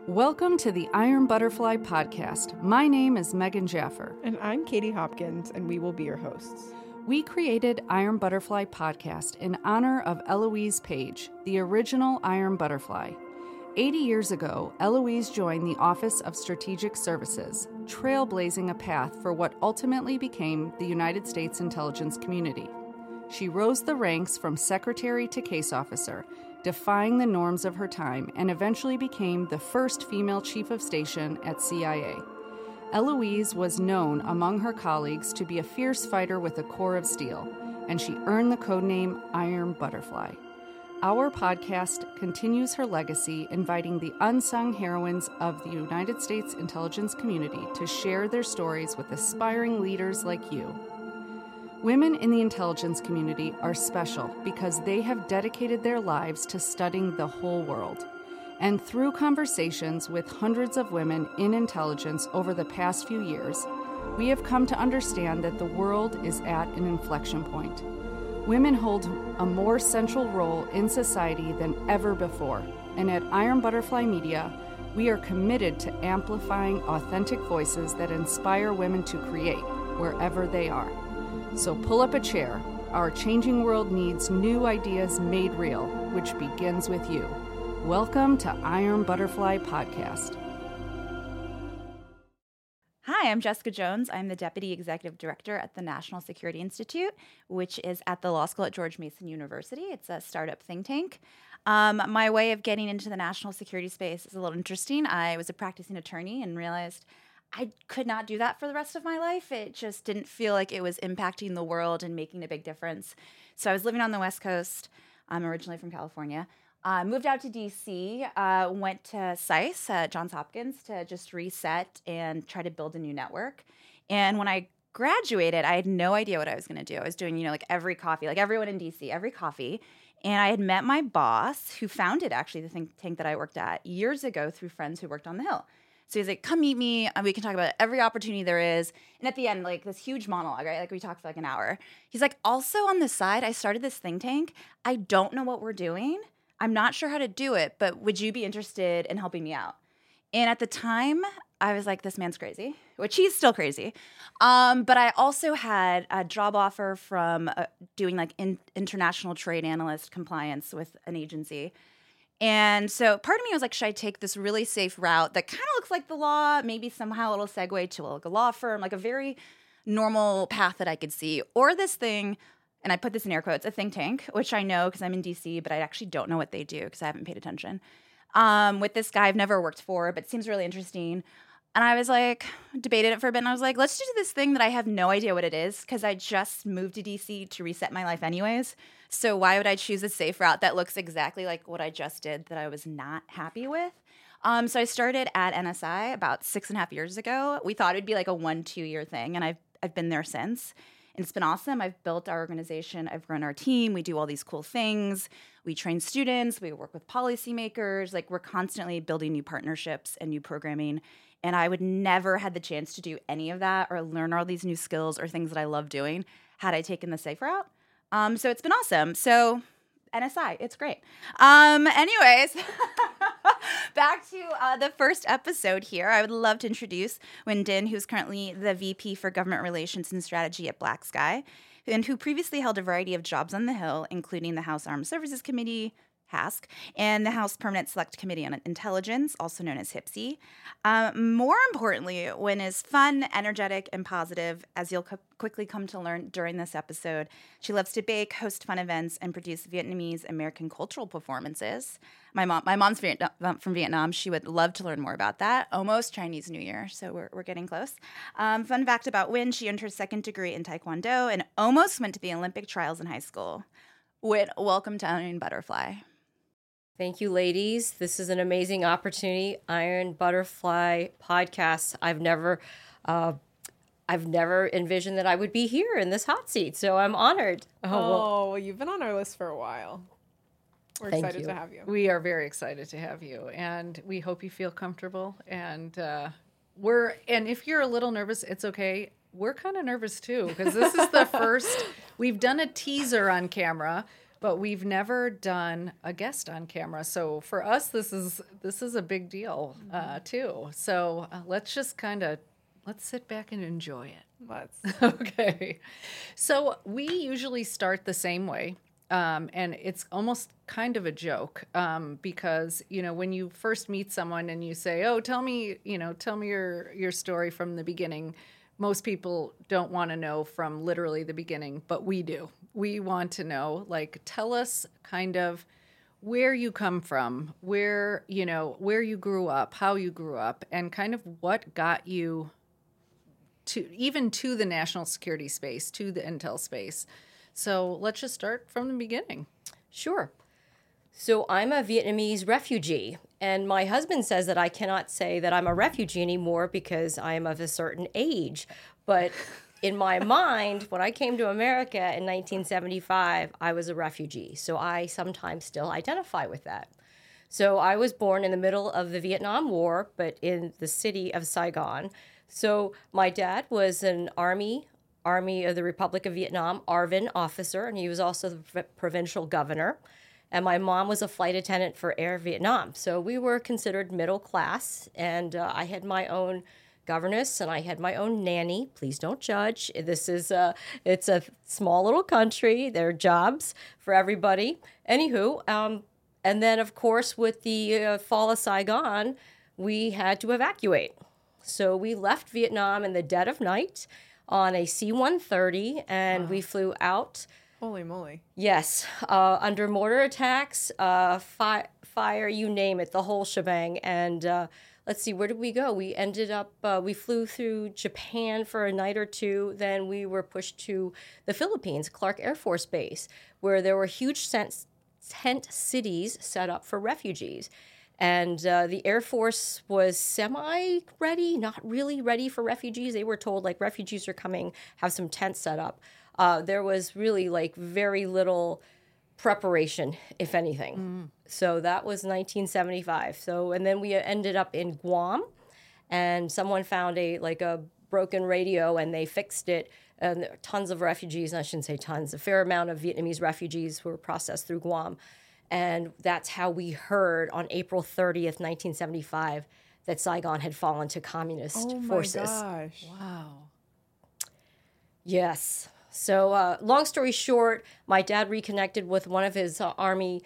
Welcome to the Iron Butterfly Podcast. My name is Megan Jaffer. And I'm Katie Hopkins, and we will be your hosts. We created Iron Butterfly Podcast in honor of Eloise Page, the original Iron Butterfly. 80 years ago, Eloise joined the Office of Strategic Services, trailblazing a path for what ultimately became the United States intelligence community. She rose the ranks from secretary to case officer, defying the norms of her time, and eventually became the first female chief of station at CIA. Eloise was known among her colleagues to be a fierce fighter with a core of steel, and she earned the codename Iron Butterfly. Our podcast continues her legacy, inviting the unsung heroines of the United States intelligence community to share their stories with aspiring leaders like you. Women in the intelligence community are special because they have dedicated their lives to studying the whole world. And through conversations with hundreds of women in intelligence over the past few years, we have come to understand that the world is at an inflection point. Women hold a more central role in society than ever before, and at Iron Butterfly Media, we are committed to amplifying authentic voices that inspire women to create wherever they are. So pull up a chair. Our changing world needs new ideas made real, which begins with you. Welcome to Iron Butterfly Podcast. Hi, I'm Jessica Jones. I'm the Deputy Executive Director at the National Security Institute, which is at the law school at George Mason University. It's a startup think tank. My way of getting into the national security space is a little interesting. I was a practicing attorney and realized I could not do that for the rest of my life. It just didn't feel like it was impacting the world and making a big difference. So I was living on the West Coast. I'm originally from California. Moved out to D.C., went to SAIS at Johns Hopkins to just reset and try to build a new network. And when I graduated, I had no idea what I was going to do. I was doing, like every coffee, like everyone in D.C., every coffee. And I had met my boss, who founded actually the think tank that I worked at years ago through friends who worked on the Hill. So he's like, come meet me, and we can talk about every opportunity there is. And at the end, like this huge monologue, right? Like we talked for like an hour. He's like, also on the side, I started this think tank. I don't know what we're doing. I'm not sure how to do it, but would you be interested in helping me out? And at the time, I was like, this man's crazy, which he's still crazy. But I also had a job offer from doing like international trade analyst compliance with an agency. And so part of me was like, should I take this really safe route that kind of looks like the law, maybe somehow it'll segue to like a law firm, like a very normal path that I could see, or this thing, and I put this in air quotes, a think tank, which I know because I'm in DC, but I actually don't know what they do because I haven't paid attention. With this guy I've never worked for, but seems really interesting. And I was like, debated it for a bit, and I was like, let's do this thing that I have no idea what it is because I just moved to DC to reset my life anyways. So why would I choose a safe route that looks exactly like what I just did that I was not happy with? So I started at NSI about 6.5 years ago. We thought it'd be like a 1-2 year thing, and I've been there since. And it's been awesome. I've built our organization. I've grown our team. We do all these cool things. We train students. We work with policymakers. Like we're constantly building new partnerships and new programming. And I would never had the chance to do any of that or learn all these new skills or things that I love doing had I taken the safe route. So it's been awesome. So NSI, it's great. Anyways, back to the first episode here. I would love to introduce Nguyen Dinh, who's currently the VP for Government Relations and Strategy at Black Sky, and who previously held a variety of jobs on the Hill, including the House Armed Services Committee, HASC, and the House Permanent Select Committee on Intelligence, also known as HPSI. More importantly, Nguyen is fun, energetic, and positive, as you'll quickly come to learn during this episode. She loves to bake, host fun events, and produce Vietnamese American cultural performances. My mom's from Vietnam. She would love to learn more about that. Almost Chinese New Year, so we're getting close. Fun fact about Nguyen, she earned her second degree in Taekwondo and almost went to the Olympic trials in high school. Nguyen, welcome to Iron Butterfly. Thank you, ladies. This is an amazing opportunity. Iron Butterfly Podcast. I've never envisioned that I would be here in this hot seat, so I'm honored. Well, you've been on our list for a while. We're excited to have you. We are very excited to have you, and we hope you feel comfortable. And and if you're a little nervous, it's okay. We're kind of nervous too because this is the first. We've done a teaser on camera. but we've never done a guest on camera. So for us, this is a big deal too. So let's sit back and enjoy it. Let's. Okay. So we usually start the same way. And it's almost kind of a joke because, when you first meet someone and you say, oh, tell me your story from the beginning, most people don't want to know from literally the beginning, but we do. We want to know, tell us kind of where you come from, where you grew up, how you grew up, and kind of what got you to the national security space, to the intel space. So let's just start from the beginning. Sure. So I'm a Vietnamese refugee, and my husband says that I cannot say that I'm a refugee anymore because I am of a certain age. But in my mind, when I came to America in 1975, I was a refugee. So I sometimes still identify with that. So I was born in the middle of the Vietnam War, but in the city of Saigon. So my dad was an Army of the Republic of Vietnam, ARVN officer, and he was also the provincial governor. And my mom was a flight attendant for Air Vietnam. So we were considered middle class, and I had my own governess and I had my own nanny. Please don't judge. It's a small little country. There are jobs for everybody. Anywho, and then of course with the fall of Saigon, we had to evacuate. So we left Vietnam in the dead of night on a C-130, and we flew out. Holy moly. Yes, under mortar attacks, fire, you name it, the whole shebang. And let's see, where did we go? We ended up, we flew through Japan for a night or two. Then we were pushed to the Philippines, Clark Air Force Base, where there were huge tent cities set up for refugees. And the Air Force was semi-ready, not really ready for refugees. They were told, refugees are coming, have some tents set up. There was really, very little preparation, if anything. So that was 1975. So, and then we ended up in Guam, and someone found a broken radio, and they fixed it. And tons of refugees, I shouldn't say tons, a fair amount of Vietnamese refugees were processed through Guam. And that's how we heard on April 30th, 1975, that Saigon had fallen to communist forces. Oh my gosh. Wow. Yes. So long story short, my dad reconnected with one of his Army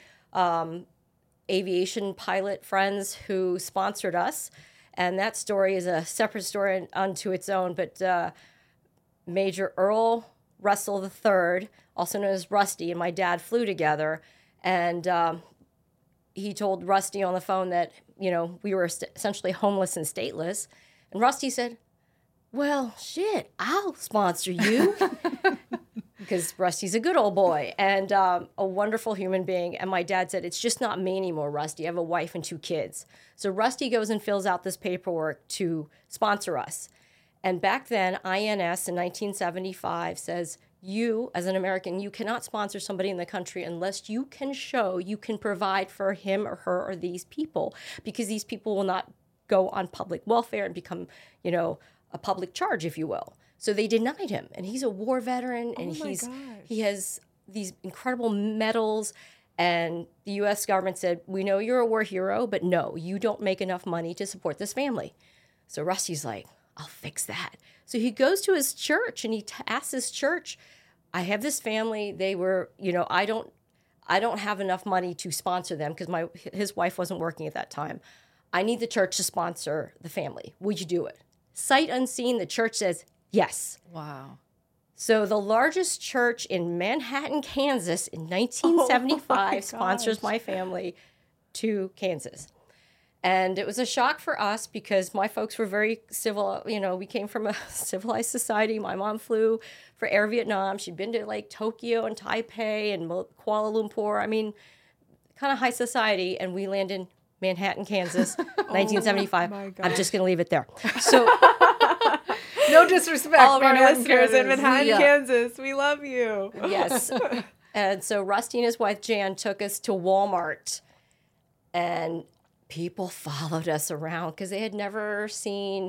aviation pilot friends who sponsored us. And that story is a separate story unto its own. But Major Earl Russell III, also known as Rusty, and my dad flew together. And he told Rusty on the phone that, we were essentially homeless and stateless. And Rusty said, well, shit, I'll sponsor you. Because Rusty's a good old boy and a wonderful human being. And my dad said, it's just not me anymore, Rusty. I have a wife and 2 kids. So Rusty goes and fills out this paperwork to sponsor us. And back then, INS in 1975 says, you, as an American, you cannot sponsor somebody in the country unless you can show you can provide for him or her or these people, because these people will not go on public welfare and become, a public charge, if you will. So they denied him, and he's a war veteran, and he has these incredible medals, and the U.S. government said, we know you're a war hero, but no, you don't make enough money to support this family. So Rusty's like, I'll fix that. So he goes to his church and he asks his church, I have this family. They were, I don't have enough money to sponsor them because his wife wasn't working at that time. I need the church to sponsor the family. Would you do it? Sight unseen, the church says yes. Wow. So the largest church in Manhattan, Kansas in 1975 sponsors my family to Kansas. And it was a shock for us because my folks were very civil. We came from a civilized society. My mom flew for Air Vietnam. She'd been to Tokyo and Taipei and Kuala Lumpur. I mean, kind of high society. And we landed in Manhattan, Kansas, 1975. I'm just going to leave it there. So, no disrespect. All of our listeners in Manhattan, Kansas, we love you. Yes. And so Rusty and his wife, Jan, took us to Walmart. And people followed us around because they had never seen,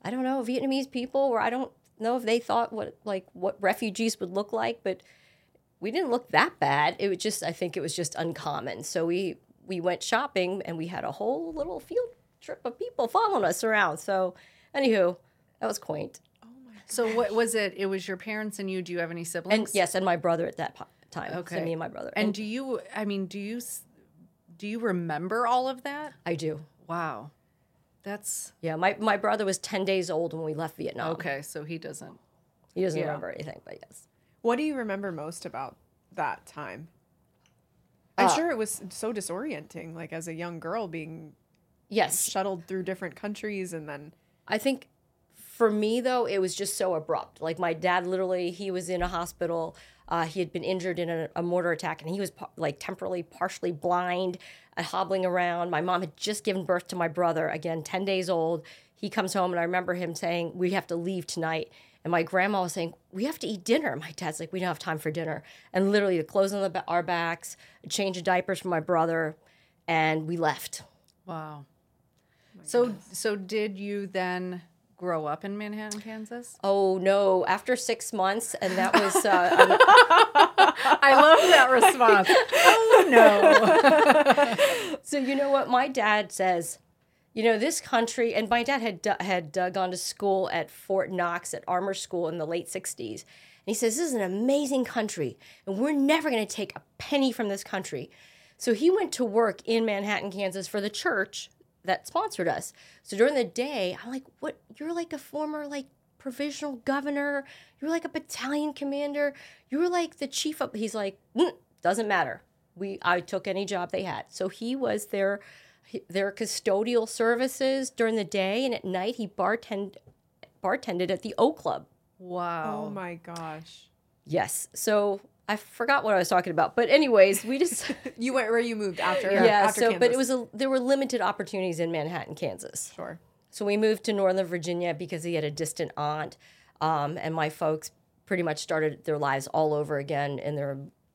Vietnamese people, or I don't know if they thought what refugees would look like, but we didn't look that bad. It was just, I think it was just uncommon. So we went shopping, and we had a whole little field trip of people following us around. So anywho, that was quaint. So what was it? It was your parents and you. Do you have any siblings? And yes, and my brother at that time. Okay. So me and my brother. And do you remember all of that? I do. Wow. That's... Yeah, my brother was 10 days old when we left Vietnam. Okay, so he doesn't... He doesn't remember anything, but yes. What do you remember most about that time? I'm sure it was so disorienting, like as a young girl being shuttled through different countries and then... I think for me, though, it was just so abrupt. Like my dad literally, he was in a hospital. He had been injured in a mortar attack, and he was temporarily partially blind and hobbling around. My mom had just given birth to my brother, again, 10 days old. He comes home, and I remember him saying, we have to leave tonight. And my grandma was saying, we have to eat dinner. My dad's like, we don't have time for dinner. And literally the clothes on our backs, a change of diapers for my brother, and we left. Wow. So did you then grow up in Manhattan, Kansas? Oh, no. After 6 months, and that was... I love that response. Oh, no. So you know what? My dad says, this country... And my dad had gone to school at Fort Knox at Armor School in the late 60s. And he says, this is an amazing country, and we're never going to take a penny from this country. So he went to work in Manhattan, Kansas for the church that sponsored us. So during the day, I'm like, what? You're like a former provisional governor. You're like a battalion commander. You were like the chief of... He's like, doesn't matter. I took any job they had. So he was their custodial services during the day, and at night he bartended at the O Club. Wow. Oh my gosh. Yes. So I forgot what I was talking about, but anyways, we just... You went where you moved after after Kansas. But there were limited opportunities in Manhattan, Kansas. Sure. So we moved to Northern Virginia because he had a distant aunt, and my folks pretty much started their lives all over again in their,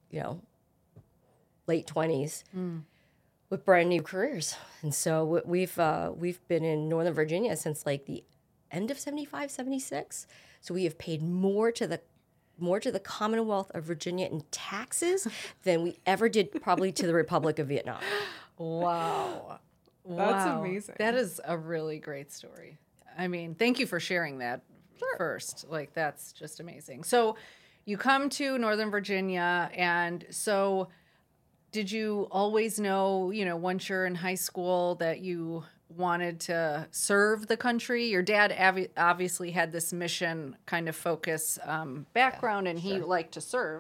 late 20s with brand new careers. And so we've been in Northern Virginia since the end of 75, 76. So we have paid more to the Commonwealth of Virginia in taxes than we ever did probably to the Republic of Vietnam. Wow. That's amazing. That is a really great story. I mean, thank you for sharing that first. That's just amazing. So you come to Northern Virginia, and so did you always know, once you're in high school that you wanted to serve the country? Your dad obviously had this mission kind of focus background, and he liked to serve.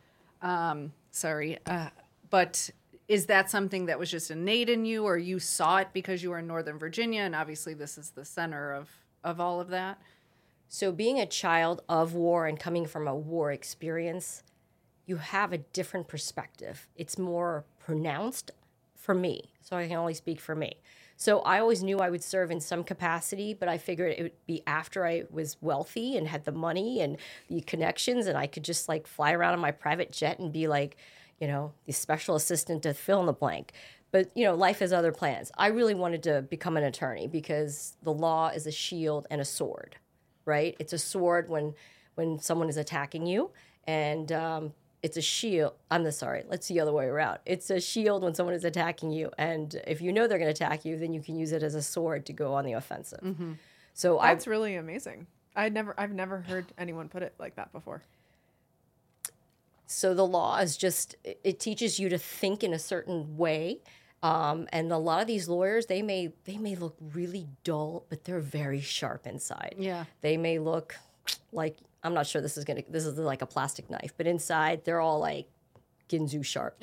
But is that something that was just innate in you, or you saw it because you were in Northern Virginia, and obviously this is the center of all of that? So being a child of war and coming from a war experience, you have a different perspective. It's more pronounced for me, so I can only speak for me. So I always knew I would serve in some capacity, but I figured it would be after I was wealthy and had the money and the connections, and I could just fly around in my private jet and be the special assistant to fill in the blank. But, life has other plans. I really wanted to become an attorney because the law is a shield and a sword, right? It's a sword when someone is attacking you, and it's a shield. Let's the other way around. It's a shield when someone is attacking you, and if you know they're going to attack you, then you can use it as a sword to go on the offensive. Mm-hmm. So that's really amazing. I've never heard anyone put it like that before. So the law is it teaches you to think in a certain way. And a lot of these lawyers, they may look really dull, but they're very sharp inside. Yeah. They may look like, I'm not sure this is like a plastic knife, but inside they're all like Ginzu sharp.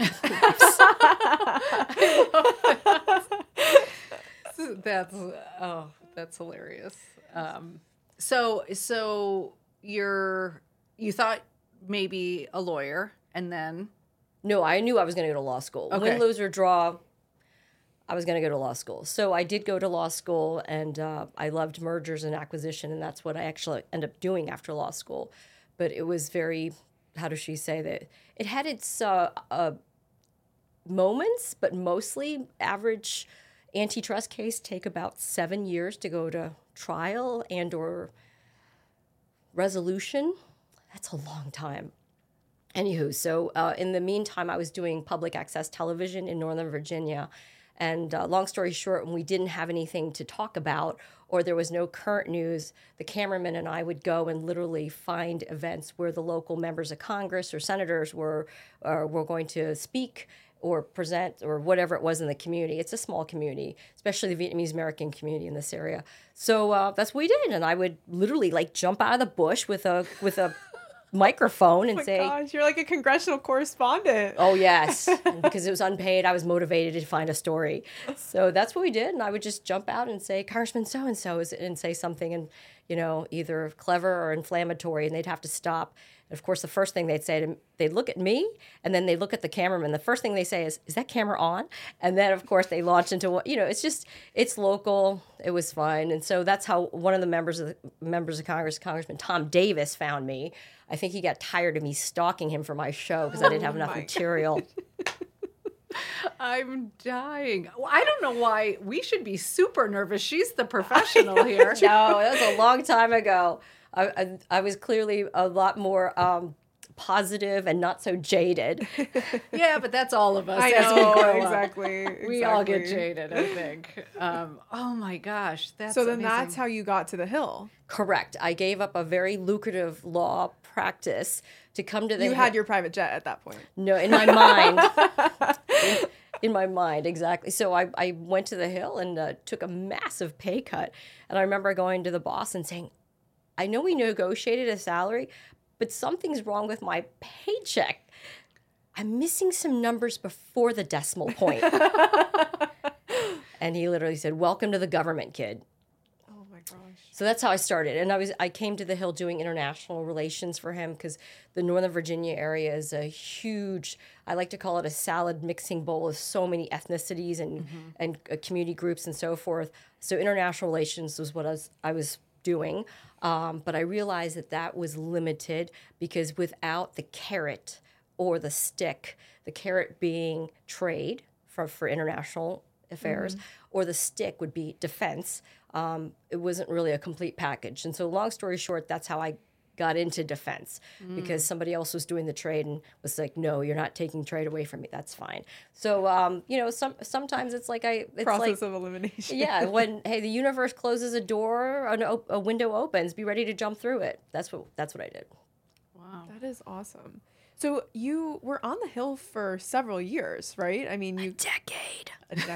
That's hilarious. So you thought maybe a lawyer, and then? No, I knew I was going to go to law school. Okay. Win, lose, or draw, I was going to go to law school. So I did go to law school, and I loved mergers and acquisition, and that's what I actually ended up doing after law school. But it was very, how does she say that? It had its moments, but mostly average antitrust case take about 7 years to go to trial and or resolution. That's a long time. Anywho, so in the meantime, I was doing public access television in Northern Virginia. And long story short, when we didn't have anything to talk about or there was no current news, the cameraman and I would go and literally find events where the local members of Congress or senators were going to speak or present or whatever it was in the community. It's a small community, especially the Vietnamese American community in this area. So that's what we did. And I would literally like jump out of the bush with a microphone and say, gosh, you're like a congressional correspondent. Oh, yes. And because it was unpaid, I was motivated to find a story. So that's what we did. And I would just jump out and say, Congressman so-and-so, and say something and, either clever or inflammatory, and they'd have to stop. And of course, the first thing they'd say, they'd look at me, and then they'd look at the cameraman. The first thing they say is that camera on? And then, of course, they launch into what, it's local. It was fun. And so that's how one of the members of Congress, Congressman Tom Davis, found me. I think he got tired of me stalking him for my show because I didn't have enough material. I'm dying. Well, I don't know why we should be super nervous. She's the professional here. No, that was a long time ago. I was clearly a lot more positive and not so jaded. Yeah, but that's all of us. I as know, we grow exactly. up. We all get jaded, I think. Oh my gosh, that's so then amazing. that's how you got to the Hill. Correct. I gave up a very lucrative law practice to come to the You had your private jet at that point. No, in my mind. In my mind, exactly. So I went to the Hill and took a massive pay cut. And I remember going to the boss and saying, I know we negotiated a salary, but something's wrong with my paycheck. I'm missing some numbers before the decimal point. And he literally said, welcome to the government, kid. Oh my gosh. So that's how I started. And I came to the Hill doing international relations for him because the Northern Virginia area is a huge, I like to call it a salad mixing bowl of so many ethnicities and community groups and so forth. So international relations was what I was doing. But I realized that was limited because without the carrot or the stick, the carrot being trade for international affairs, or the stick would be defense, it wasn't really a complete package. And so long story short, that's how I got into defense because somebody else was doing the trade and was like, no, you're not taking trade away from me. That's fine. So, sometimes it's like process of elimination. Yeah. When, hey, the universe closes a door, a window opens, be ready to jump through it. That's what I did. Wow. That is awesome. So you were on the Hill for several years, right? I mean, A decade.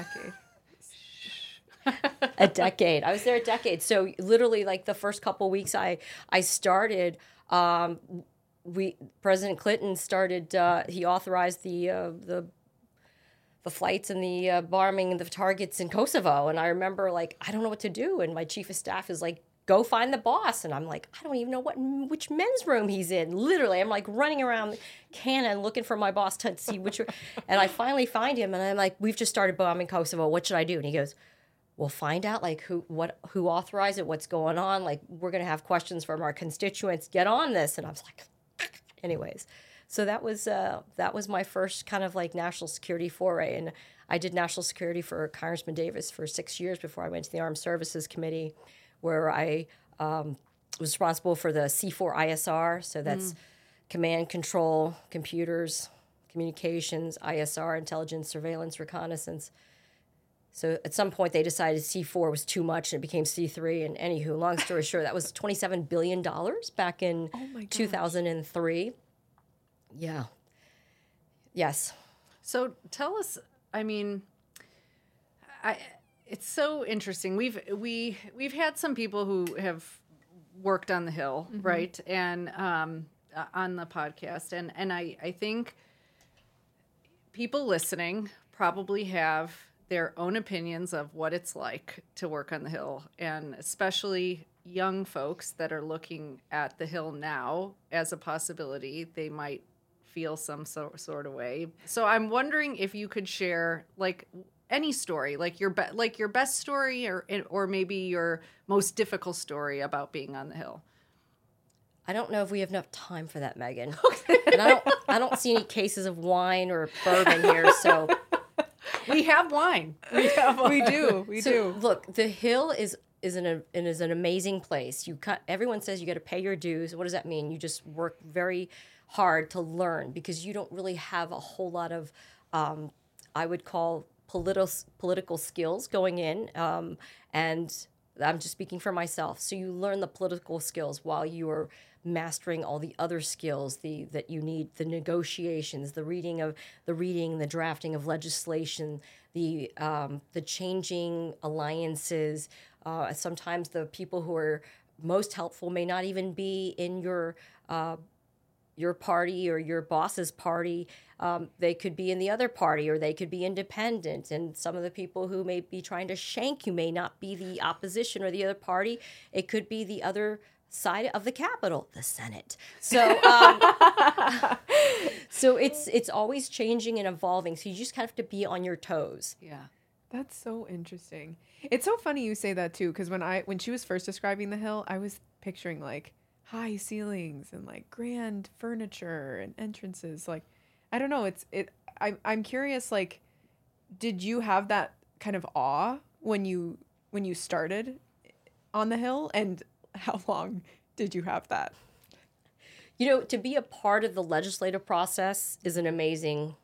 A decade. A decade. I was there a decade. So literally, like the first couple weeks I started, President Clinton started. He authorized the flights and the bombing and the targets in Kosovo. And I remember, like, I don't know what to do. And my chief of staff is like, go find the boss. And I'm like, I don't even know which men's room he's in. Literally, I'm like running around Cannon looking for my boss to see which. And I finally find him, and I'm like, we've just started bombing Kosovo. What should I do? And he goes, we'll find out like who authorized it, what's going on. Like, we're gonna have questions from our constituents. Get on this. And I was like, anyways. So that was my first kind of like national security foray. And I did national security for Congressman Davis for 6 years before I went to the Armed Services Committee, where I was responsible for the C4 ISR. So that's command, control, computers, communications, ISR, intelligence, surveillance, reconnaissance. So at some point they decided C4 was too much and it became C3. And anywho, long story short, that was $27 billion back in 2003. Yeah. Yes. So tell us, I mean, it's so interesting. We've had some people who have worked on the Hill, right? And on the podcast. And I think people listening probably have their own opinions of what it's like to work on the Hill, and especially young folks that are looking at the Hill now as a possibility. They might feel some sort of way. So I'm wondering if you could share like any story, like your best story, or maybe your most difficult story about being on the Hill. I don't know if we have enough time for that, Megan. And I don't see any cases of wine or bourbon here, so. We have wine. We do. Look, the Hill is an amazing place. Everyone says you got to pay your dues. What does that mean? You just work very hard to learn because you don't really have a whole lot of, I would call political skills going in. And I'm just speaking for myself. So you learn the political skills while you are mastering all the other skills that you need, the negotiations, the the drafting of legislation, the changing alliances. Sometimes the people who are most helpful may not even be in your party or your boss's party. They could be in the other party, or they could be independent. And some of the people who may be trying to shank you may not be the opposition or the other party. It could be the other side of the Capitol, the Senate. So, so it's always changing and evolving. So you just have to be on your toes. Yeah. That's so interesting. It's so funny you say that too, because when she was first describing the Hill, I was picturing like high ceilings and like grand furniture and entrances. Like, I don't know. I'm curious. Like, did you have that kind of awe when you started on the Hill, and how long did you have that? You know, to be a part of the legislative process is an amazing,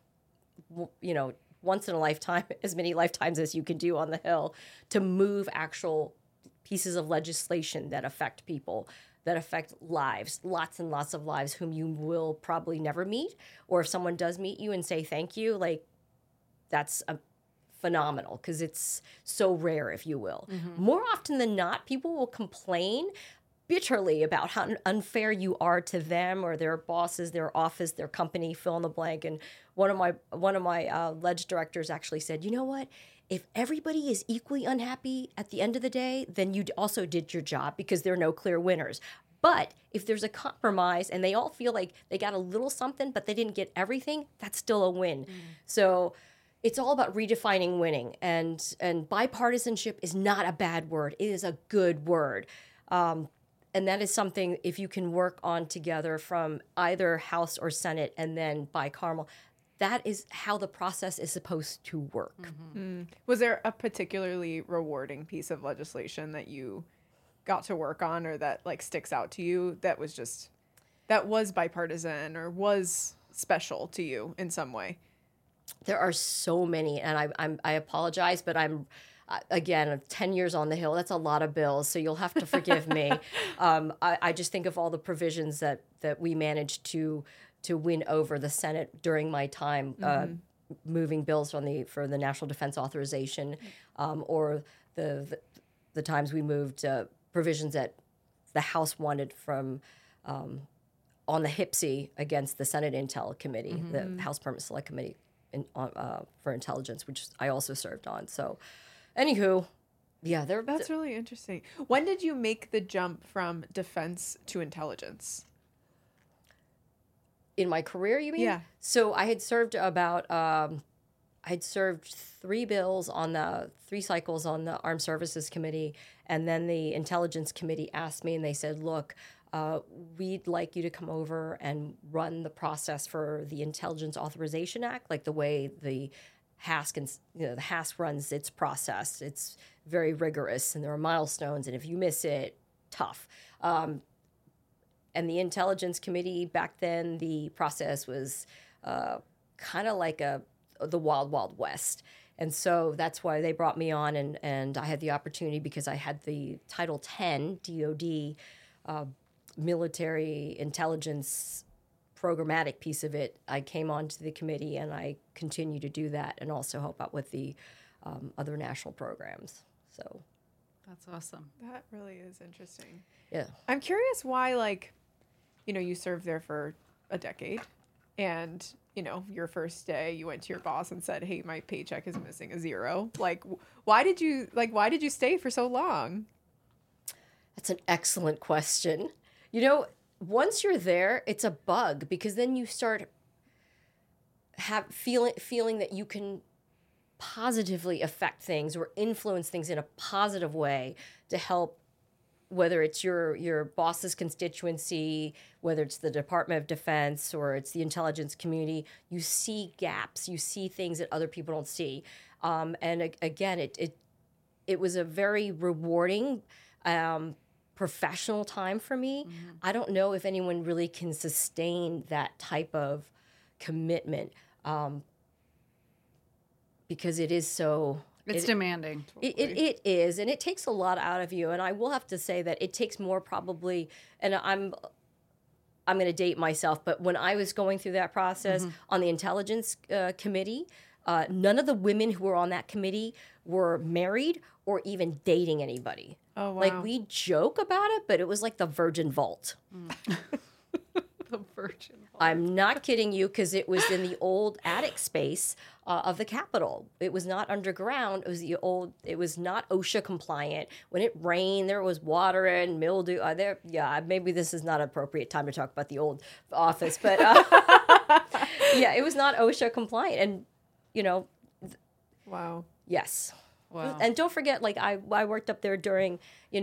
once in a lifetime, as many lifetimes as you can do on the Hill, to move actual pieces of legislation that affect people, that affect lives, lots and lots of lives whom you will probably never meet. Or if someone does meet you and say thank you, like, that's phenomenal, because it's so rare, if you will. Mm-hmm. More often than not, people will complain bitterly about how unfair you are to them or their bosses, their office, their company, fill in the blank. And one of my ledge directors actually said, you know what? If everybody is equally unhappy at the end of the day, then you also did your job, because there are no clear winners. But if there's a compromise and they all feel like they got a little something, but they didn't get everything, that's still a win. Mm. So it's all about redefining winning. And bipartisanship is not a bad word. It is a good word. And that is something, if you can work on together from either House or Senate and then bicameral, that is how the process is supposed to work. Mm-hmm. Mm. Was there a particularly rewarding piece of legislation that you got to work on, or that like sticks out to you, that was bipartisan or was special to you in some way? There are so many, and I apologize, but I'm again 10 years on the Hill. That's a lot of bills, so you'll have to forgive me. I just think of all the provisions that we managed to win over the Senate during my time, mm-hmm. Moving bills for the National Defense Authorization, or the times we moved provisions that the House wanted from on the HPSI against the Senate Intel Committee, mm-hmm. the House Permanent Select Committee for Intelligence, which I also served on. So, anywho, yeah, that's really interesting. When did you make the jump from defense to intelligence? In my career, you mean? Yeah. So I had served I'd served 3 cycles on the Armed Services Committee, and then the Intelligence Committee asked me, and they said, look, we'd like you to come over and run the process for the Intelligence Authorization Act, like the way the HASC runs its process. It's very rigorous, and there are milestones, and if you miss it, tough. And the Intelligence Committee, back then, the process was kind of like the Wild Wild West. And so that's why they brought me on, and I had the opportunity, because I had the Title 10 DOD military intelligence programmatic piece of it. I came onto the committee, and I continue to do that and also help out with the other national programs. So that's awesome. That really is interesting. Yeah. I'm curious why, you served there for a decade, and, your first day you went to your boss and said, hey, my paycheck is missing a zero. Why did you stay for so long? That's an excellent question. Once you're there, it's a bug, because then you start feeling that you can positively affect things or influence things in a positive way to help, whether it's your boss's constituency, whether it's the Department of Defense or it's the intelligence community. You see gaps, you see things that other people don't see. And again, it was a very rewarding professional time for me. I don't know if anyone really can sustain that type of commitment, because it is so... It's demanding. It is, and it takes a lot out of you. And I will have to say that it takes more probably, and I'm going to date myself, but when I was going through that process on the intelligence committee, none of the women who were on that committee were married or even dating anybody. Oh, wow. Like, we joke about it, but it was like the Virgin Vault. The Virgin. I'm not kidding you, because it was in the old attic space of the Capitol. It was not underground. It was not OSHA compliant. When it rained, there was water and mildew. Maybe this is not an appropriate time to talk about the old office, but yeah, it was not OSHA compliant. And, Wow. yes. Wow. And don't forget, like, I worked up there during,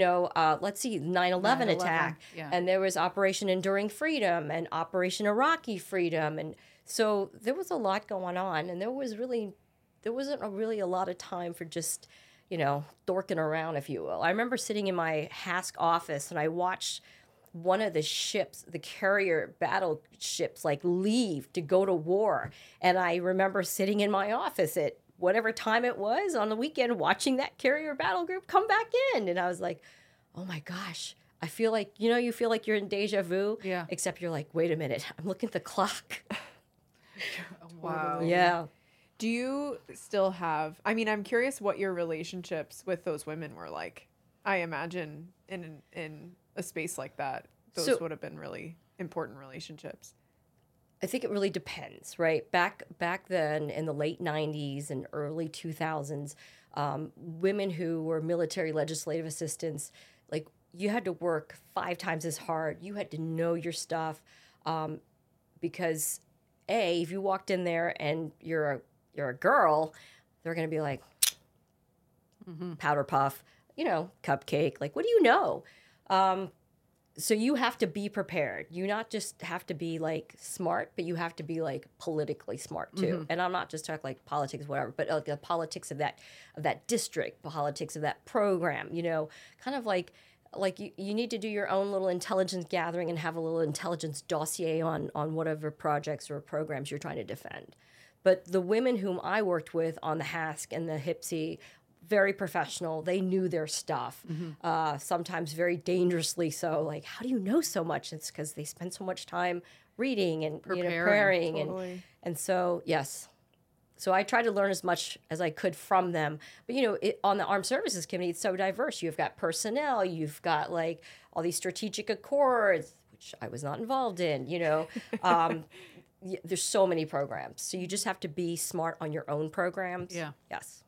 9/11 attack. Yeah. And there was Operation Enduring Freedom and Operation Iraqi Freedom. And so there was a lot going on. And there wasn't really a lot of time for just, dorking around, if you will. I remember sitting in my HASC office and I watched one of the ships, the carrier battleships, like, leave to go to war. And I remember sitting in my office at whatever time it was on the weekend, watching that carrier battle group come back in. And I was like, oh my gosh, I feel like, you feel like you're in deja vu. Yeah. Except you're like, wait a minute, I'm looking at the clock. Wow. Yeah. Do you still have, I'm curious what your relationships with those women were like. I imagine in a space like that, those would have been really important relationships. I think it really depends, right? Back then in the late 90s and early 2000s, women who were military legislative assistants, like, you had to work 5 times as hard. You had to know your stuff, because if you walked in there and you're a girl, they're going to be like, powder puff, cupcake. Like, what do you know? So you have to be prepared. You not just have to be, like, smart, but you have to be, like, politically smart too. And I'm not just talking like politics, whatever, but like the politics of that district, politics of that program. Kind of like you need to do your own little intelligence gathering and have a little intelligence dossier on whatever projects or programs you're trying to defend. But the women whom I worked with on the HASC and the HPSI, very professional. They knew their stuff, sometimes very dangerously so. Like, how do you know so much? It's because they spend so much time reading and preparing. Totally. And so, yes. So I tried to learn as much as I could from them. But, on the Armed Services Committee, it's so diverse. You've got personnel. You've got, like, all these strategic accords, which I was not involved in, There's so many programs. So you just have to be smart on your own programs. Yeah. Yes.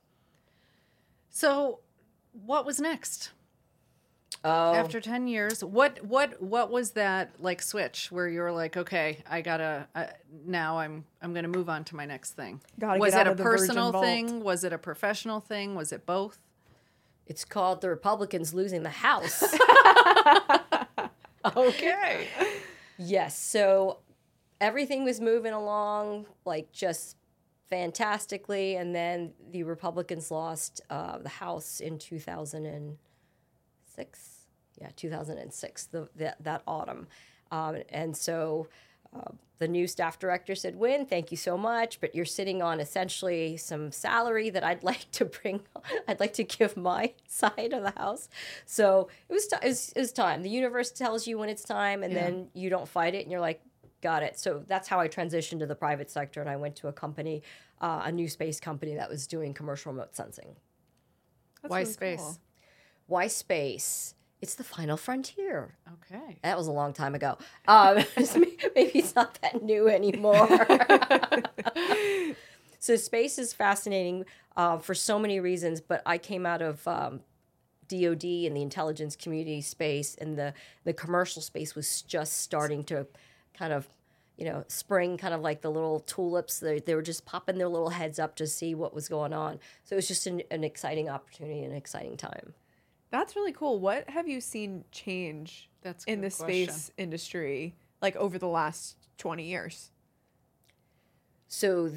So, what was next? Oh. After 10 years, what was that, like, switch where you were like, okay, I gotta now I'm gonna move on to my next thing? Was it a personal thing? Was it a professional thing? Was it both? It's called the Republicans losing the House. Okay. Yes. So everything was moving along, like, just fantastically, and then the Republicans lost the House in 2006. Yeah, 2006. That autumn, and so the new staff director said, "Wynn, thank you so much, but you're sitting on essentially some salary that I'd like to bring. I'd like to give my side of the house." So it was time. The universe tells you when it's time, and then you don't fight it, and you're like, got it. So that's how I transitioned to the private sector, and I went to a company, a new space company that was doing commercial remote sensing. That's Why really space? cool. Why space? It's the final frontier. Okay. That was a long time ago. Maybe it's not that new anymore. So space is fascinating for so many reasons, but I came out of DOD and the intelligence community space, and the commercial space was just starting to kind of, spring, kind of like the little tulips. They were just popping their little heads up to see what was going on. So it was just an exciting opportunity, an exciting time. That's really cool. What have you seen change That's a in good the question. space industry, like, over the last 20 years? So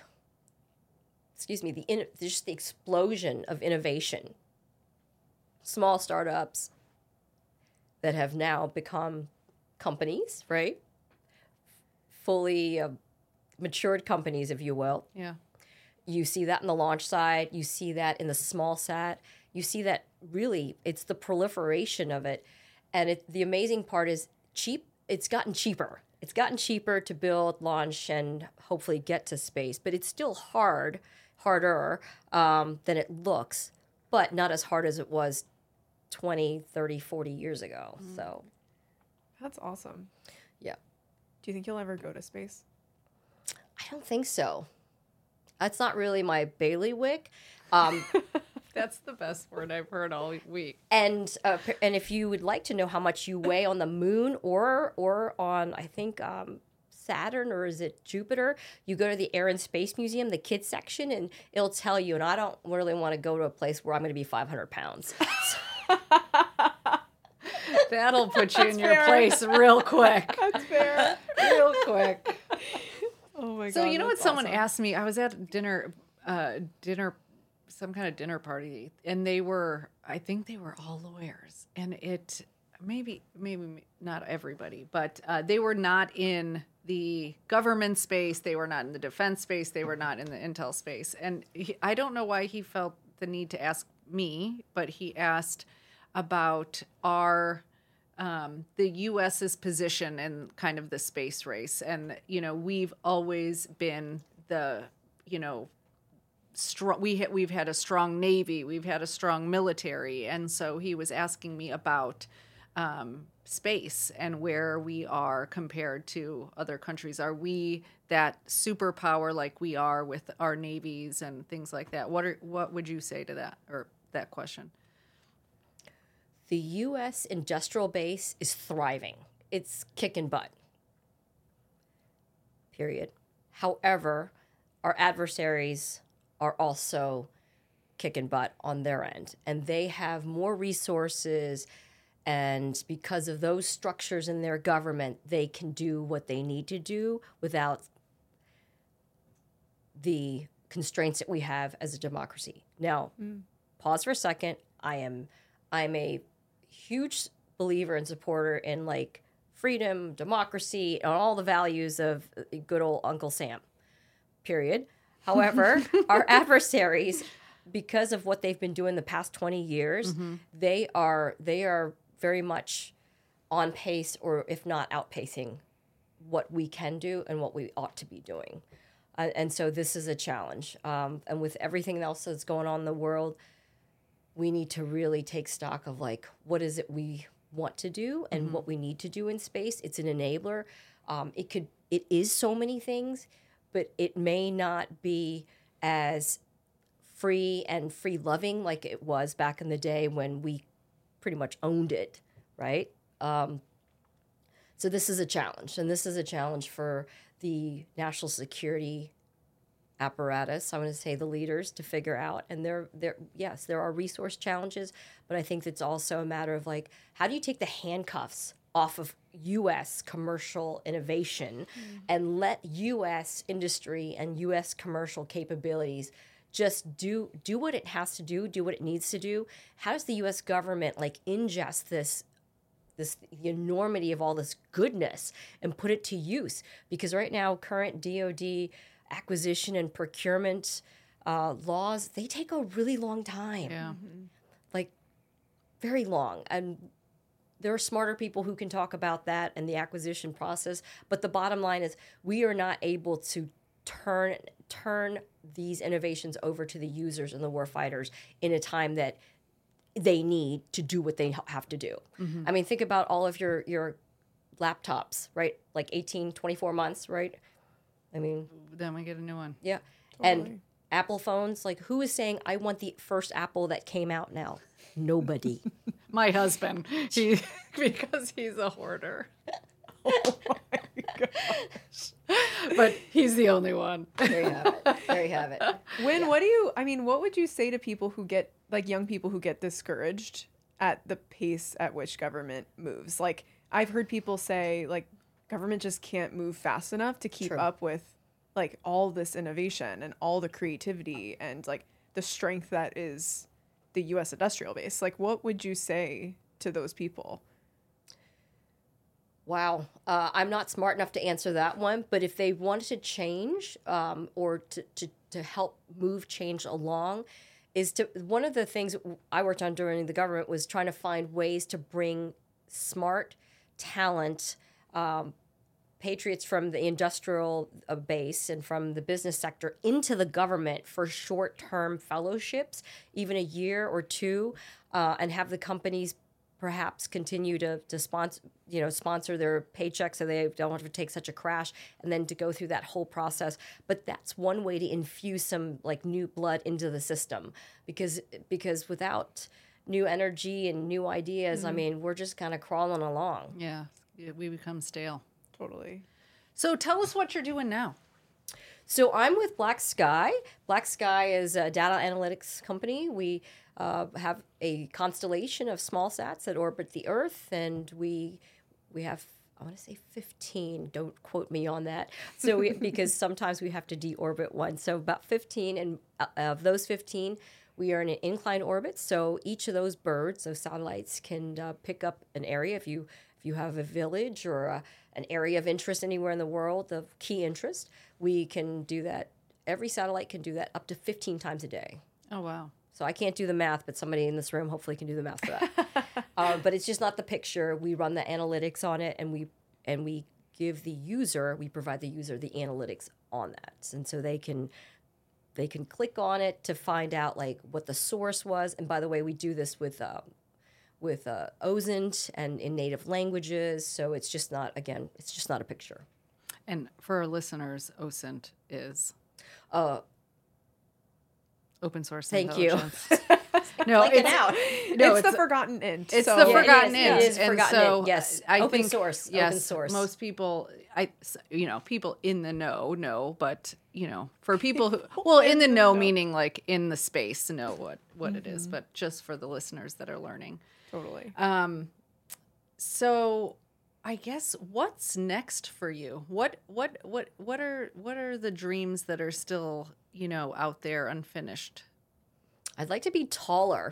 just the explosion of innovation, small startups, that have now become companies, right? Fully matured companies, if you will. Yeah. You see that in the launch side. You see that in the small sat. You see that really it's the proliferation of it. And the amazing part is cheap. It's gotten cheaper. It's gotten cheaper to build, launch, and hopefully get to space. But it's still harder than it looks, but not as hard as it was 20, 30, 40 years ago. So That's awesome. yeah. Do you think you'll ever go to space? I don't think so. That's not really my bailiwick. That's the best word I've heard all week. And if you would like to know how much you weigh on the moon or on, I think, Saturn, or is it Jupiter, you go to the Air and Space Museum, the kids section, and it'll tell you. And I don't really want to go to a place where I'm going to be 500 pounds. That'll put you in your place real quick. That's fair. Real quick. Oh my god. So you know what that's someone awesome. asked me? I was at dinner, some kind of dinner party, and I think they were all lawyers, and maybe not everybody, but they were not in the government space, they were not in the defense space, they were not in the intel space, and I don't know why he felt the need to ask me, but he asked about the U.S.'s position in kind of the space race. And, we've always been strong. We've had a strong Navy. We've had a strong military. And so he was asking me about space and where we are compared to other countries. Are we that superpower like we are with our navies and things like that? What would you say to that, or that question? The U.S. industrial base is thriving. It's kicking butt. Period. However, our adversaries are also kicking butt on their end, and they have more resources, and because of those structures in their government, they can do what they need to do without the constraints that we have as a democracy. Now, pause for a second. I'm a huge believer and supporter in like freedom, democracy, and all the values of good old Uncle Sam. Period. However, our adversaries, because of what they've been doing the past 20 years, they are very much on pace, or if not outpacing what we can do and what we ought to be doing. And so this is a challenge. And with everything else that's going on in the world, we need to really take stock of like, what is it we want to do and what we need to do in space. It's an enabler. It is so many things, but it may not be as free and free loving like it was back in the day when we pretty much owned it, right? So this is a challenge, and this is a challenge for the national security apparatus, I want to say the leaders, to figure out. And there are resource challenges, but I think it's also a matter of like, how do you take the handcuffs off of U.S. commercial innovation and let U.S. industry and U.S. commercial capabilities just do what it has to do what it needs to do? How does the U.S. government like ingest this the enormity of all this goodness and put it to use? Because right now, current DoD acquisition and procurement laws, they take a really long time. Yeah. Like, very long. And there are smarter people who can talk about that and the acquisition process. But the bottom line is we are not able to turn these innovations over to the users and the warfighters in a time that they need to do what they have to do. I mean, think about all of your laptops, right? Like 18, 24 months, right? I mean, Then we get a new one. yeah. Totally. And Apple phones, like, who is saying, I want the first Apple that came out now? Nobody. My husband, because he's a hoarder. Oh my gosh. But he's the only one. There you have it. There you have it. What would you say to people who get, like young people who get discouraged at the pace at which government moves? Like, I've heard people say, like, government just can't move fast enough to keep True. up with, like, all this innovation and all the creativity and, like, the strength that is the U.S. industrial base. Like, what would you say to those people? Wow. I'm not smart enough to answer that one, but if they wanted to change or to help move change along, one of the things I worked on during the government was trying to find ways to bring smart talent, patriots from the industrial base and from the business sector into the government for short-term fellowships, even a year or two, and have the companies perhaps continue to sponsor their paychecks so they don't have to take such a crash, and then to go through that whole process. But that's one way to infuse some like new blood into the system, because without new energy and new ideas, I mean, we're just kind of crawling along. Yeah, we become stale. Totally. So tell us what you're doing now. So I'm with Black Sky. Black Sky is a data analytics company. We have a constellation of small sats that orbit the Earth, and we have, I want to say 15. Don't quote me on that. So because sometimes we have to deorbit one. So about 15, and of those 15, we are in an inclined orbit. So each of those birds, those satellites, can pick up an area. If you have a village or an area of interest anywhere in the world of key interest, we can do that. Every satellite can do that up to 15 times a day. Oh, wow. So I can't do the math, but somebody in this room hopefully can do the math for that. But it's just not the picture. We run the analytics on it, and we give the user, we provide the user the analytics on that. And so they can click on it to find out like what the source was. And by the way, we do this with OSINT and in native languages. So it's just not a picture. And for our listeners, OSINT is open source Thank you. intelligence. No, It's the forgotten int. It's so- the forgotten int. It is And forgotten so int, yes. I Open think, source, yes, open source. Most people, people in the know, but for people who, in the know meaning like in the space, know what it is, but just for the listeners that are learning. Totally. So I guess what's next for you? What are the dreams that are still, out there unfinished? I'd like to be taller.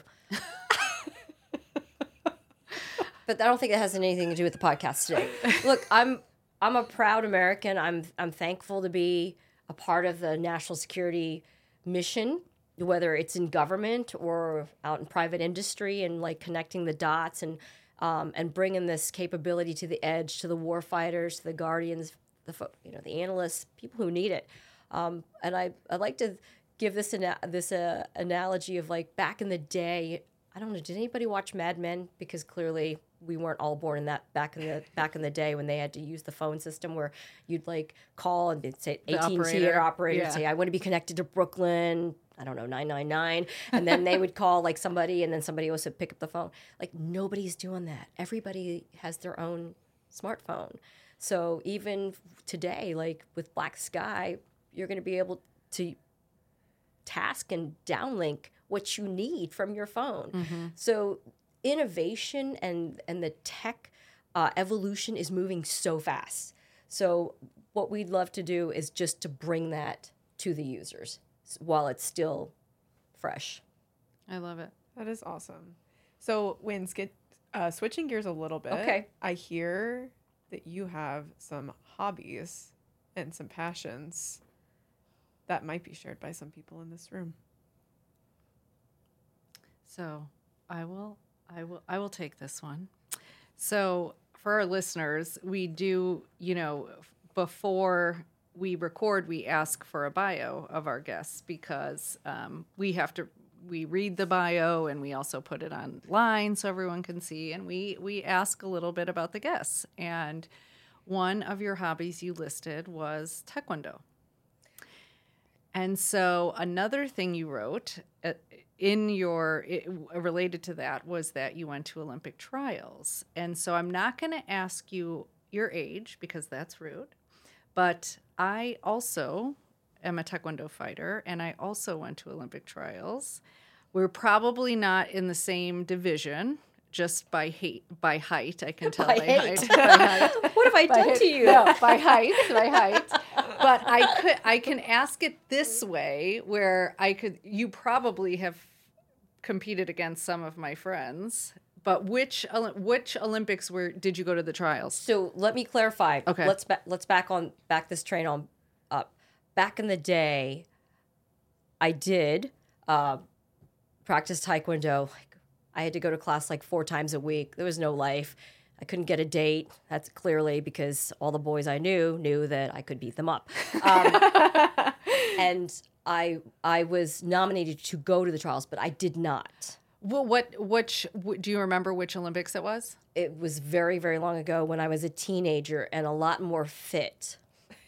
But I don't think that has anything to do with the podcast today. Look, I'm a proud American. I'm thankful to be a part of the national security mission, whether it's in government or out in private industry, and like connecting the dots and bringing this capability to the edge, to the war fighters, to the guardians, the analysts, people who need it. And I'd like to give this analogy of like back in the day. I don't know. Did anybody watch Mad Men? Because clearly we weren't all born in that back in the day when they had to use the phone system where you'd like call and they'd say AT&T operator say I want to be connected to Brooklyn. I don't know 999, and then they would call like somebody, and then somebody else would pick up the phone. Like nobody's doing that. Everybody has their own smartphone. So even today, like with Black Sky, you're going to be able to task and downlink what you need from your phone. Mm-hmm. So innovation and the tech evolution is moving so fast. So what we'd love to do is just to bring that to the users while it's still fresh. I love it. That is awesome. So, switching gears a little bit. Okay. I hear that you have some hobbies and some passions that might be shared by some people in this room. So I will take this one. So for our listeners, we do, before we record, we ask for a bio of our guests because we read the bio and we also put it online so everyone can see. And we ask a little bit about the guests. And one of your hobbies you listed was Taekwondo. And so another thing you wrote related to that was that you went to Olympic trials. And so I'm not going to ask you your age because that's rude, but I also am a Taekwondo fighter and I also went to Olympic trials. We're probably not in the same division just by height. I can tell by height. What have I done to you? No, by height. But I can ask it this way where you probably have competed against some of my friends, But which Olympics did you go to the trials? So let me clarify. Okay. Let's back this train on up. Back in the day, I did practice Taekwondo. Like, I had to go to class like 4 times a week. There was no life. I couldn't get a date. That's clearly because all the boys I knew that I could beat them up. And I was nominated to go to the trials, but I did not. Well, do you remember which Olympics it was? It was very, very long ago when I was a teenager and a lot more fit.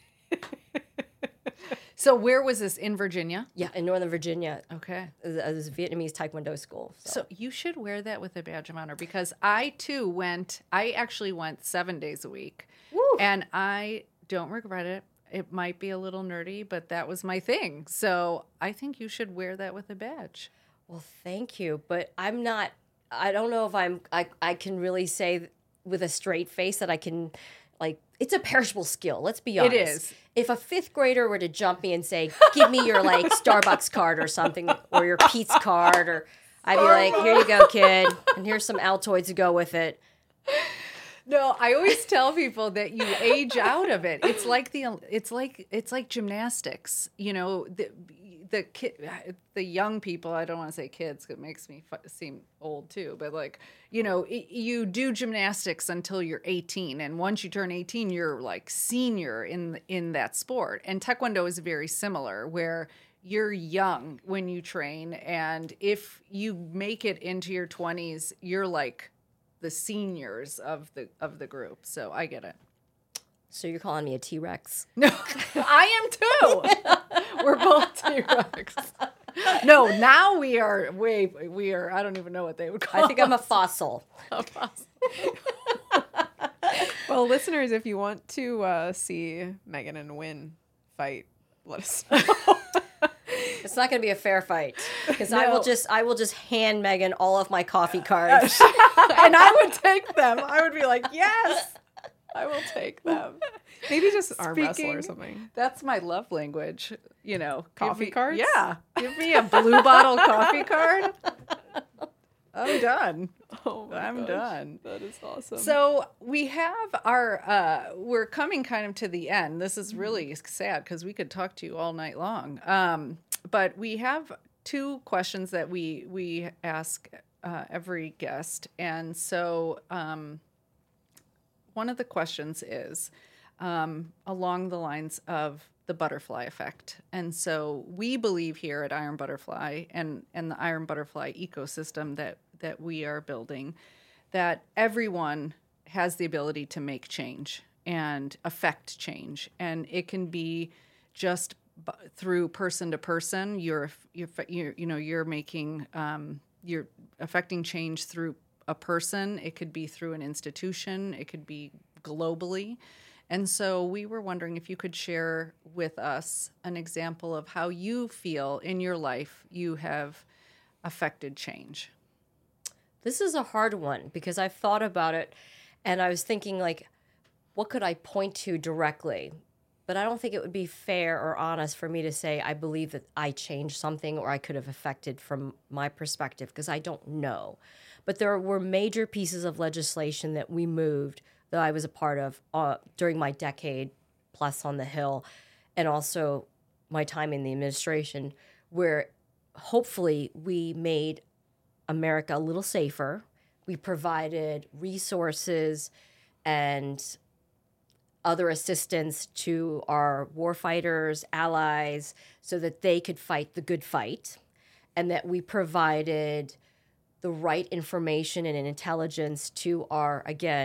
So where was this? In Virginia? Yeah, in Northern Virginia. Okay. It was a Vietnamese Taekwondo school. So you should wear that with a badge of honor, because I too I actually went 7 days a week. Woo. And I don't regret it. It might be a little nerdy, but that was my thing. So I think you should wear that with a badge. Well, thank you. But I don't know if I can really say with a straight face that I can, like, it's a perishable skill. Let's be honest. It is. If a 5th grader were to jump me and say, give me your, like, Starbucks card or something, or your Pete's card, or I'd be like, here you go, kid. And here's some Altoids to go with it. No, I always tell people that you age out of it. It's like gymnastics. You know, the young people. I don't want to say kids, 'cause it makes me seem old too. But like, you know, you do gymnastics until you're 18, and once you turn 18, you're like senior in that sport. And Taekwondo is very similar, where you're young when you train, and if you make it into your 20s, you're like the seniors of the group. So I get it. So you're calling me a T-Rex? No, I am too. We're both T-Rex. No, now we are, I don't even know what they would call I think I'm a us. fossil. A fossil. Well, listeners, if you want to see Megan and Wynn fight, let us know. It's not going to be a fair fight because No. I will just hand Megan all of my coffee cards. And I would take them. I would be like, yes, I will take them. Maybe just arm wrestle Speaking- or something. That's my love language, you know. Coffee cards? Yeah. Give me a blue bottle coffee card. I'm done. Oh my I'm gosh. done. That is awesome. So we have we're coming kind of to the end. This is really sad because we could talk to you all night long. But we have 2 questions that we ask every guest. And so one of the questions is along the lines of the butterfly effect. And so we believe here at Iron Butterfly and the Iron Butterfly ecosystem that we are building, that everyone has the ability to make change and affect change. And it can be just through person to person. You're affecting change through a person. It could be through an institution. It could be globally. And so we were wondering if you could share with us an example of how you feel in your life you have affected change. This is a hard one because I've thought about it and I was thinking, like, what could I point to directly? But I don't think it would be fair or honest for me to say I believe that I changed something or I could have affected from my perspective because I don't know. But there were major pieces of legislation that we moved that I was a part of during my decade plus on the Hill and also my time in the administration where hopefully we made America a little safer. We provided resources and other assistance to our warfighters, allies, so that they could fight the good fight, and that we provided the right information and intelligence to our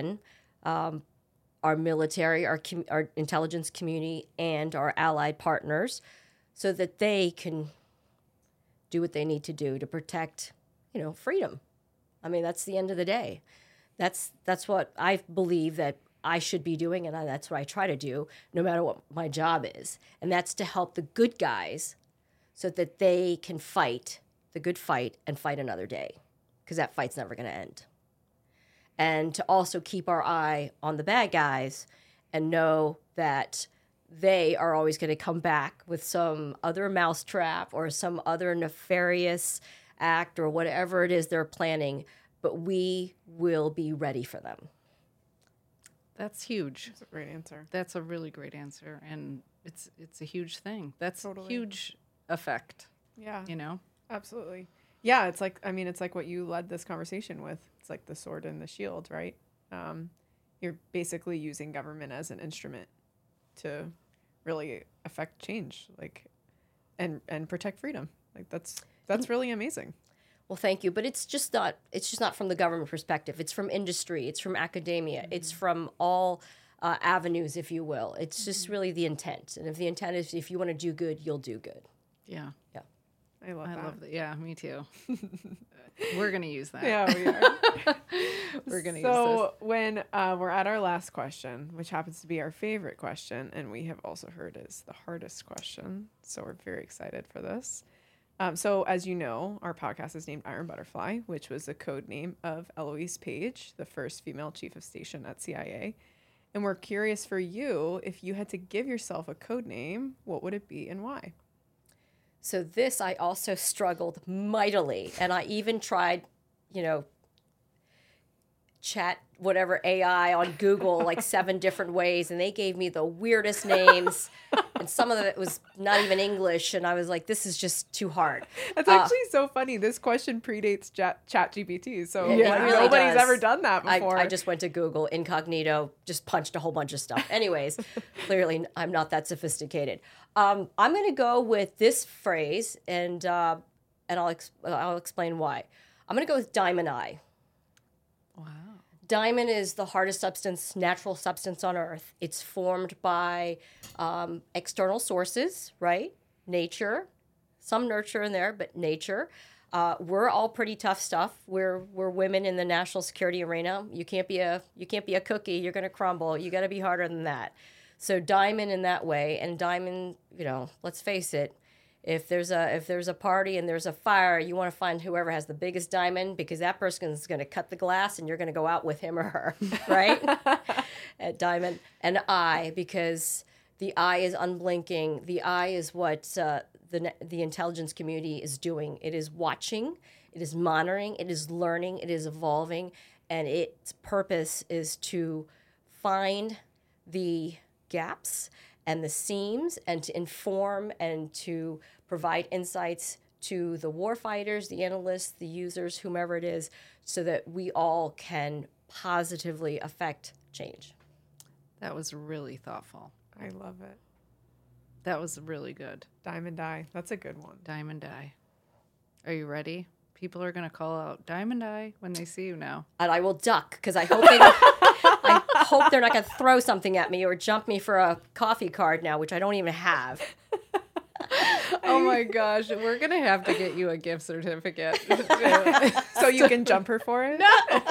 military, our intelligence community, and our allied partners, so that they can do what they need to do to protect, freedom. I mean, that's the end of the day. That's what I believe that I should be doing, and that's what I try to do, no matter what my job is. And that's to help the good guys so that they can fight the good fight and fight another day, because that fight's never going to end. And to also keep our eye on the bad guys and know that they are always going to come back with some other mousetrap or some other nefarious act or whatever it is they're planning but we will be ready for them. That's huge. That's a great answer. That's a really great answer, and it's a huge thing. That's Totally. huge effect. Yeah. You know. Absolutely. Yeah, it's like what you led this conversation with. It's like the sword and the shield, right? You're basically using government as an instrument to really affect change, like, and protect freedom. Like that's really amazing. Well, thank you, but it's just not from the government perspective. It's from industry, it's from academia, it's from all avenues, if you will. It's just really the intent, and if the intent is if you want to do good, you'll do good. Yeah. Yeah. I love that. Yeah, me too. We're gonna use that. Yeah, we are. We're gonna use this. So when we're at our last question, which happens to be our favorite question, and we have also heard is the hardest question, so we're very excited for this. So as you know, our podcast is named Iron Butterfly, which was the code name of Eloise Page, the first female chief of station at CIA. And we're curious for you, if you had to give yourself a code name, what would it be and why? So this I also struggled mightily, and I even tried, chat whatever AI on Google like 7 different ways, and they gave me the weirdest names, and some of it was not even English, and I was like, this is just too hard. That's actually so funny. This question predates ChatGPT, so It really nobody's does. ever done that before. I just went to Google incognito, just punched a whole bunch of stuff. Anyways, clearly I'm not that sophisticated. I'm going to go with this phrase, and I'll explain why. I'm going to go with Diamond Eye. Wow. Diamond is the hardest natural substance on Earth. It's formed by external sources, right? Nature, some nurture in there, but nature. We're all pretty tough stuff. We're women in the national security arena. You can't be a cookie. You're going to crumble. You got to be harder than that. So diamond in that way, and diamond, let's face it. If there's a party and there's a fire, you want to find whoever has the biggest diamond, because that person is going to cut the glass and you're going to go out with him or her, right? At diamond. And eye, because the eye is unblinking. The eye is what the intelligence community is doing. It is watching, it is monitoring, it is learning, it is evolving, and its purpose is to find the gaps and the seams, and to inform and to provide insights to the warfighters, the analysts, the users, whomever it is, so that we all can positively affect change. That was really thoughtful. I love it. That was really good. Diamond Eye. That's a good one. Diamond Eye. Are you ready? People are going to call out Diamond Eye when they see you now. And I will duck, because I hope they don't. I hope they're not going to throw something at me or jump me for a coffee card now, which I don't even have. Oh my gosh, we're going to have to get you a gift certificate. So you can jump her for it?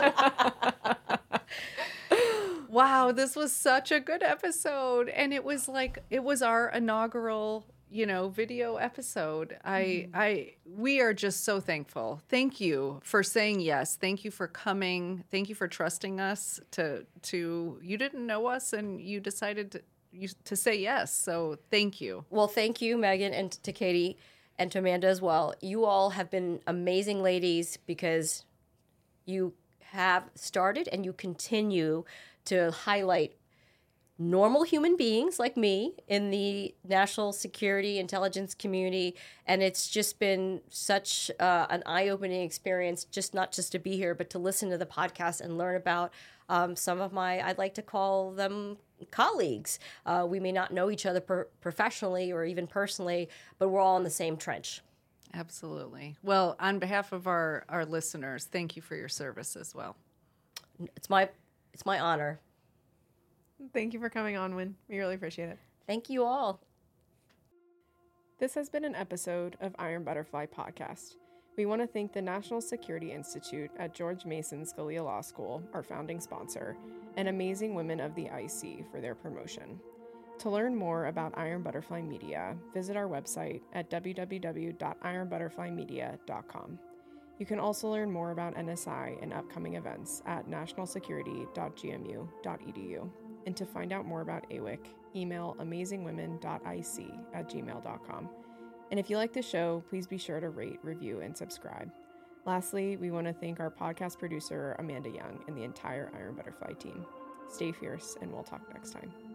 Wow, this was such a good episode. And it was our inaugural, video episode. We are just so thankful. Thank you for saying yes. Thank you for coming. Thank you for trusting us to you didn't know us and you decided to say yes. So thank you. Well, thank you, Megan, and to Katie and to Amanda as well. You all have been amazing ladies, because you have started and you continue to highlight normal human beings like me in the national security intelligence community, and it's just been such an eye-opening experience, not just to be here, but to listen to the podcast and learn about some of I'd like to call them colleagues. We may not know each other professionally or even personally, but we're all in the same trench. Absolutely. Well, on behalf of our listeners, thank you for your service as well. It's my honor. Thank you for coming on, Wynn. We really appreciate it. Thank you all. This has been an episode of Iron Butterfly Podcast. We want to thank the National Security Institute at George Mason Scalia Law School, our founding sponsor, and Amazing Women of the IC for their promotion. To learn more about Iron Butterfly Media, visit our website at www.ironbutterflymedia.com. You can also learn more about NSI and upcoming events at nationalsecurity.gmu.edu. And to find out more about AWIC, email amazingwomen.ic@gmail.com. And if you like the show, please be sure to rate, review, and subscribe. Lastly, we want to thank our podcast producer, Amanda Young, and the entire Iron Butterfly team. Stay fierce, and we'll talk next time.